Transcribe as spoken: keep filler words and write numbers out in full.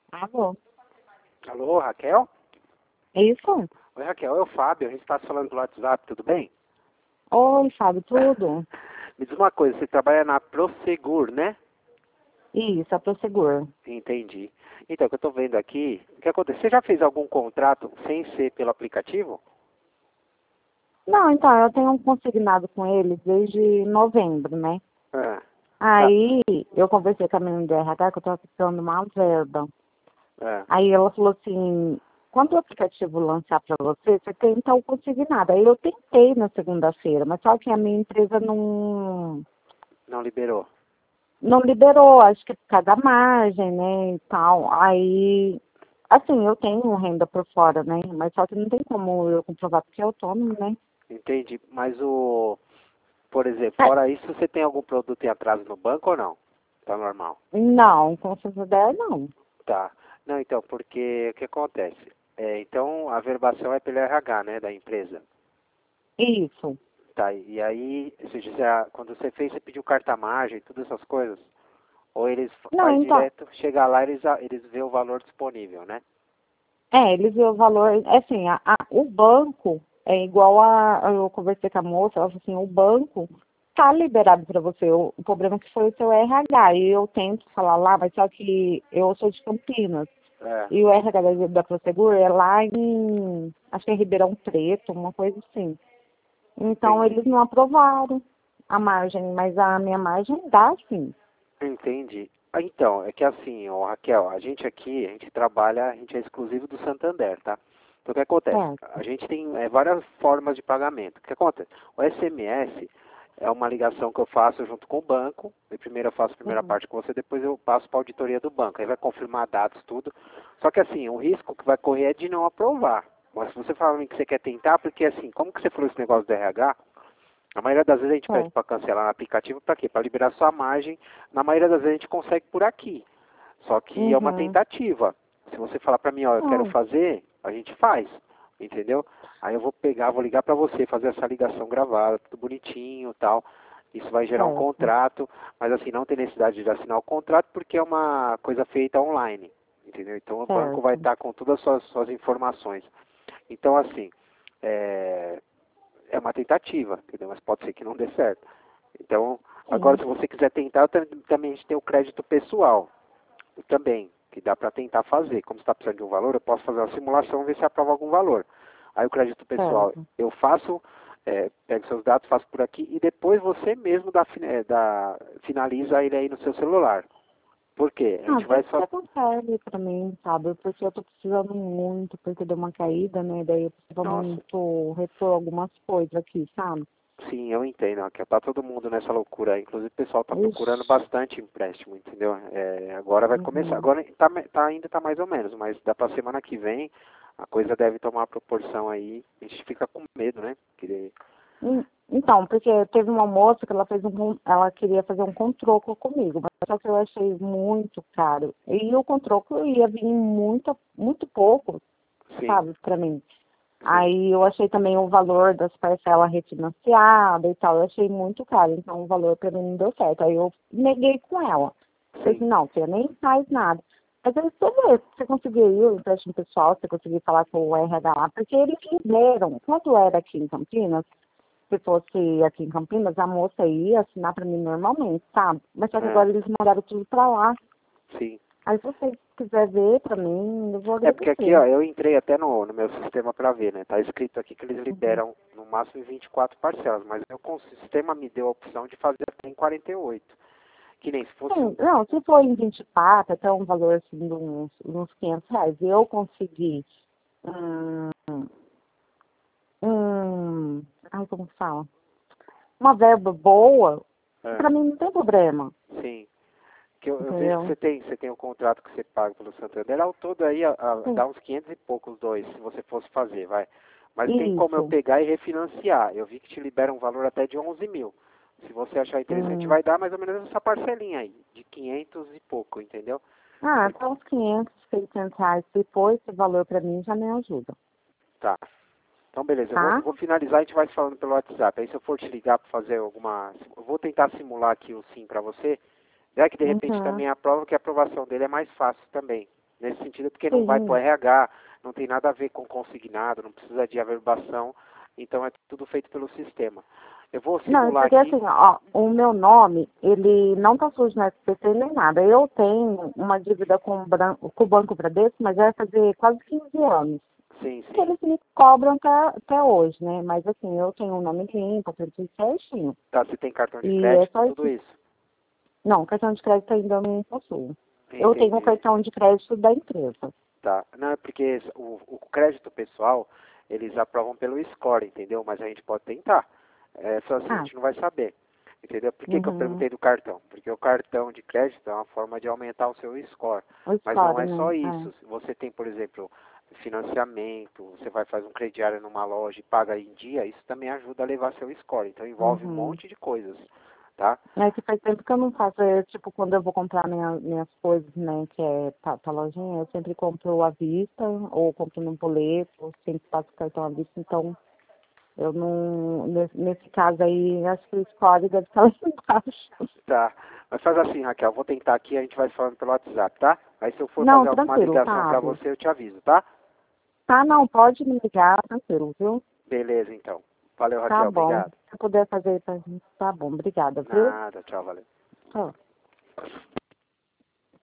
Alô? Alô, Raquel? Isso? Oi, Raquel, é o Fábio. A gente está falando pelo WhatsApp, tudo bem? Oi, Fábio, tudo? Me diz uma coisa, você trabalha na Prosegur, né? Isso, a Prosegur. Entendi. Então, o que eu estou vendo aqui, o que aconteceu? Você já fez algum contrato sem ser pelo aplicativo? Não, então, eu tenho um consignado com eles desde novembro, né? Ah, tá. Aí, eu conversei com a menina do R H que eu tava precisando uma verba. Ah, Aí ela falou assim, quando o aplicativo lançar para você, você tenta o consignado. Aí eu tentei na segunda-feira, mas só que a minha empresa não, não liberou. não liberou, acho que por causa da margem, né, e tal. Aí, assim, eu tenho renda por fora, né, mas só que não tem como eu comprovar porque é autônomo, né. Entendi. Mas o, por exemplo, É, fora isso, você tem algum produto em atraso no banco ou não? Tá normal. não, com essa ideia não. Tá. Não, então, porque o que acontece? É, então, a verbação é pelo R H, né, da empresa. Isso. Tá, e aí, se já, quando você fez, você pediu carta-margem, todas essas coisas? Ou eles fa- Não, faz então, direto, chega lá eles a- eles vê o valor disponível, né? é, eles viram o valor, é assim, a, a- o banco é igual a, eu conversei com a moça, ela falou assim, o banco tá liberado para você, o, o problema é que foi o seu R H, e eu tento falar lá, mas só que eu sou de Campinas, É, e o R H da, da Prosegur é lá em, acho que é Ribeirão Preto, uma coisa assim. Então entendi. eles não aprovaram a margem, mas a minha margem dá sim. Entendi. Ah, então, é que assim, ó, Raquel, a gente aqui, a gente trabalha, a gente é exclusivo do Santander, tá? Então o que acontece? Certo. A gente tem é, várias formas de pagamento. O que acontece? O S M S é uma ligação que eu faço junto com o banco. E primeiro eu faço a primeira Uhum. parte com você, depois eu passo para a auditoria do banco. Aí vai confirmar dados, tudo. Só que assim, o risco que vai correr é de não aprovar. Mas se você falar pra mim que você quer tentar, porque assim, como que você falou esse negócio do R H? A maioria das vezes a gente pede Certo. para cancelar no aplicativo para quê? Para liberar sua margem. Na maioria das vezes a gente consegue por aqui. Só que é uma Uhum. tentativa. Se você falar para mim, ó, eu quero Não. fazer, a gente faz. Entendeu? Aí eu vou pegar, vou ligar para você, fazer essa ligação gravada, tudo bonitinho, tal. Isso vai gerar um Certo. contrato, mas assim, não tem necessidade de assinar o contrato porque é uma coisa feita online. Entendeu? Então o banco vai Certo. estar com todas as suas, suas informações. Então assim, é, é uma tentativa, entendeu? Mas pode ser que não dê certo. Então, agora Sim. se você quiser tentar, tam- também a gente tem o crédito pessoal, também, que dá para tentar fazer. Como você está precisando de um valor, eu posso fazer uma simulação e ver se aprova algum valor. Aí o crédito pessoal, Certo. eu faço, é, pego seus dados, faço por aqui, e depois você mesmo dá, fin- é, dá- finaliza ele aí no seu celular. Por quê? A Ah, gente vai vê se só... você consegue pra mim, sabe? Porque eu tô precisando muito, porque deu uma caída, né? Daí eu preciso Nossa, muito repor algumas coisas aqui, sabe? sim, eu entendo, ó, que tá todo mundo nessa loucura aí. Inclusive o pessoal tá procurando Ixi. bastante empréstimo, entendeu? É, agora vai começar. Uhum. Agora tá, me- tá, ainda tá mais ou menos, mas da pra semana que vem a coisa deve tomar uma proporção aí. A gente fica com medo, né? Que, Hum, Então, porque teve uma moça que ela fez um, con- ela queria fazer um controco comigo, mas só que eu achei muito caro. E o controco ia vir muito, muito pouco, sim, sabe, pra mim. sim, Aí eu achei também o valor das parcelas refinanciadas e tal, eu achei muito caro, então o valor para mim não deu certo. Aí eu neguei com ela. Falei sim. assim, não, você nem faz nada. Mas aí você vê, se você conseguir ir, o empréstimo pessoal, se você conseguir falar com o R H, porque eles liberam. Quando era aqui em Campinas, se fosse aqui em Campinas, a moça ia assinar para mim normalmente, sabe? Mas só que É, agora eles mandaram tudo para lá. sim. Aí se você quiser ver para mim, eu vou É porque aqui, agradecer. ó, eu entrei até no, no meu sistema para ver, né? Tá escrito aqui que eles Uhum. liberam no máximo em vinte e quatro parcelas, mas eu, com- o sistema me deu a opção de fazer até em quarenta e oito. Que nem se fosse Sim, um. não, se for em vinte e quatro, até um valor assim de uns, uns quinhentos reais, e eu conseguir um, um, ai, como que fala? Uma verba boa, É, pra mim não tem problema, sim. Que eu, eu vejo que entendeu? você tem, você tem um contrato que você paga pelo Santander, ao todo aí a, a- Sim, dá uns quinhentos e poucos dois, se você fosse fazer, vai. Mas tem como eu isso. pegar e refinanciar. Eu vi que te libera um valor até de onze mil. Se você achar interessante, Hum. vai dar mais ou menos essa parcelinha aí, de quinhentos e pouco, entendeu? Ah, Porque, até uns quinhentos, seiscentos reais, se for esse valor pra mim, já me ajuda, tá. Então, beleza, eu vou, tá? vou finalizar e a gente vai se falando pelo WhatsApp. Aí, se eu for te ligar para fazer alguma. Eu vou tentar simular aqui o sim para você. Já que de repente Uhum. também a prova, que a aprovação dele é mais fácil também. Nesse sentido, porque não Sim. vai pro R H, não tem nada a ver com consignado, não precisa de averbação, então é tudo feito pelo sistema. Eu vou Não, simular porque aqui. assim, ó, o meu nome, ele não tá sujo no S P C nem nada. Eu tenho uma dívida com o, Bran- com o Banco Bradesco, mas vai fazer quase quinze anos. Sim, Que sim. eles me cobram até, até hoje, né? Mas assim, eu tenho um nome limpo, tudo certinho. Tá, você tem cartão de E é crédito, só tudo isso. isso. Não, cartão de crédito ainda não possuo. Eu tenho um Entendi. cartão de crédito da empresa. Tá. Não, é porque o, o crédito pessoal, eles aprovam pelo score, entendeu? Mas a gente pode tentar. É só assim, a Ah, gente não vai saber. Entendeu? Por que, que eu uhum. perguntei do cartão? Porque o cartão de crédito é uma forma de aumentar o seu score. O Mas não score, é só né? isso. Se você tem, por exemplo, financiamento, você vai fazer um crediário numa loja e paga em dia, isso também ajuda a levar seu score. Então É. envolve um Uhum. monte de coisas, tá? É que faz tempo que eu não faço, é, tipo, quando eu vou comprar minha, minhas coisas, né, que é pra, pra lojinha, eu sempre compro à vista, ou compro num boleto, ou sempre passo cartão à vista, então eu não, nesse, nesse caso aí, acho que o score deve estar lá embaixo. Tá. Mas faz assim, Raquel, vou tentar aqui, a gente vai falando pelo WhatsApp, tá? Aí se eu for Não, fazer alguma tranquilo, ligação pra Fábio. você, eu te aviso, tá? Tá, não, pode me ligar, tranquilo, viu? Beleza, então. Valeu, Tá Raquel, bom. obrigado. Se eu puder fazer pra gente, tá bom, obrigada, viu? Nada, tchau, valeu. Tchau.